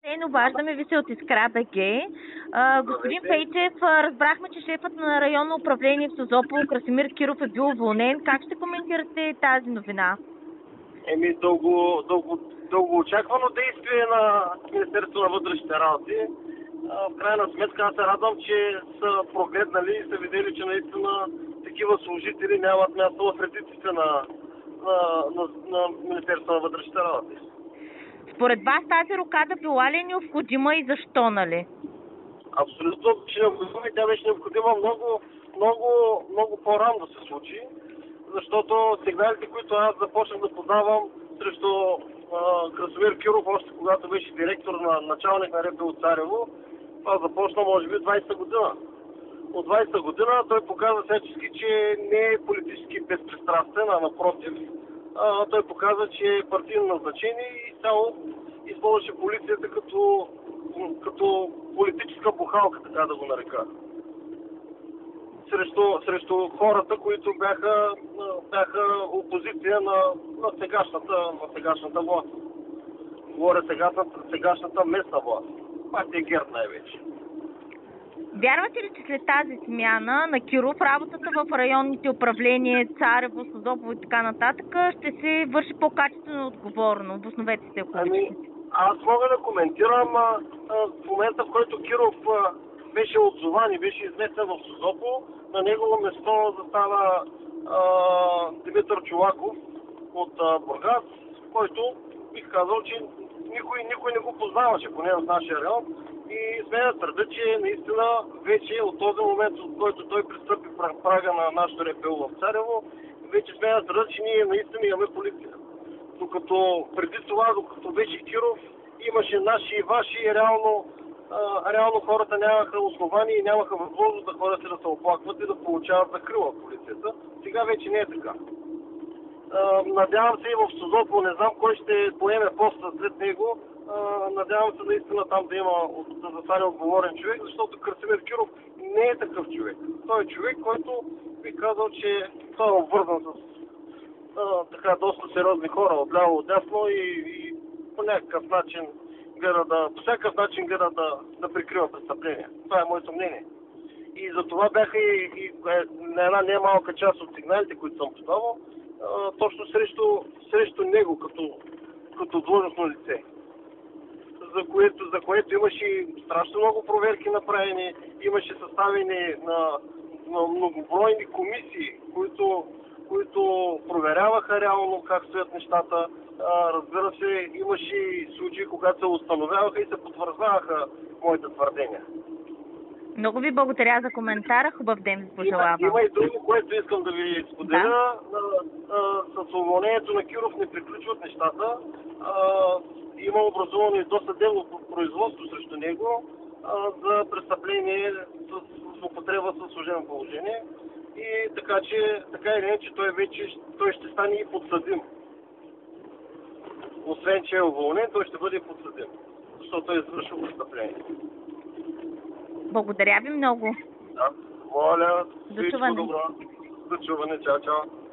Обаждаме ви се от Искра БГ. Господин Пейчев, разбрахме, че шефът на районно управление в Созопол Красимир Киров е бил уволнен. Как ще коментирате тази новина? Дълго очаквано действие на Министерството на вътрешните работи. В крайна сметка аз се радвам, че са прогледнали и са видели, че наистина такива служители нямат място в редиците на Министерството на вътрешните работи. Според вас тази рокада била ли е необходима и защо, нали? Абсолютно, че необходима и тя беше необходима много по-рано да се случи, защото сигналите, които аз започнах да подавам срещу Красимир Киров, още когато беше директор на началник на РПУ Царево, това започна може би 20-та година. От 20-та година той показва всячески, че не е политически безпристрастен, а напротив. Той показва, че е партийно назначение и само използваше полицията като политическа бухалка, така да го нарека. Срещу хората, които бяха опозиция на сегашната власт. Говоря сегашната местна власт. Партия ГЕРБ най-вече. Вярвате ли, че след тази смяна на Киров работата в районните управления Царево, Созопол и така нататък ще се върши по-качествено и отговорно? Обосновете се, ако аз мога да коментирам в момента, в който Киров беше отзован и беше изместен в Созопол, на негово место застава Димитър Чолаков от Бургас, който бих казал, че никой не го познаваше, поне в нашия район. И сме да твърда, че наистина вече от този момент, от който той пристъпи прага на нашото РПУ в Царево, вече сме да твърда, че ние наистина имаме полиция. Докато преди това, докато беше Киров, имаше наши и ваши и реално хората нямаха основания и нямаха възможност да ходят и да се оплакват и да получават закрила от полицията. Сега вече не е така. Надявам се и в Созопол, не знам кой ще поеме поста след него, надявам се наистина там да застане отговорен човек, защото Красимир Киров не е такъв човек. Той е човек, който би казал, че той е обвързан с така доста сериозни хора отляво отдясно и по някакъв начин гледа да прикрива престъпления. Това е моето мнение. И за това бяха и на една немалка част от сигналите, които съм подавал, точно срещу него като длъжностно лице. За което имаше страшно много проверки направени, имаше съставени на многобройни комисии, които проверяваха реално как стоят нещата. Разбира се, имаше и случаи, когато се установяваха и се потвърждаваха моите твърдения. Много ви благодаря за коментара. Хубав ден ви пожелавам. Има и друго, което искам да ви споделя. С уволнението на Киров не приключват нещата. Има образувано и досъдебно производство срещу него за престъпление с употреба със служебно положение. И така или иначе той ще стане и подсъдим. Освен че е уволнен, той ще бъде подсъдим, защото той е извършил престъпление. Благодаря ви много. Да, моля, всичко добро. До чуване, чао.